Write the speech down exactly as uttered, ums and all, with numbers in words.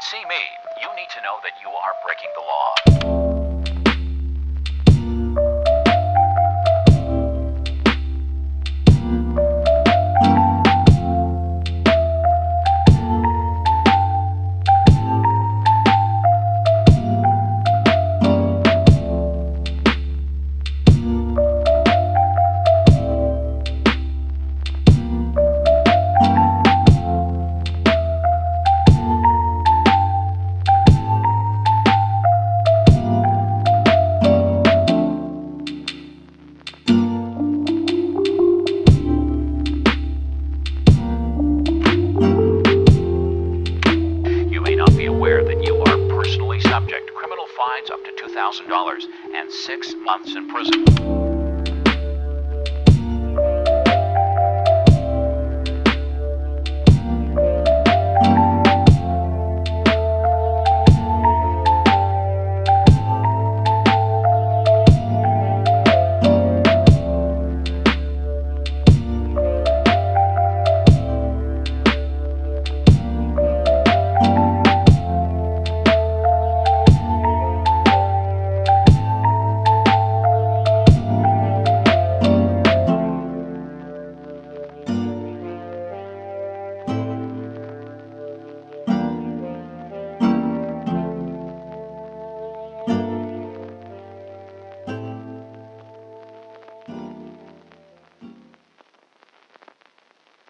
see me, you need to know that you are breaking the law. You may not be aware that you are personally subject to criminal fines up to two thousand dollars and six months in prison.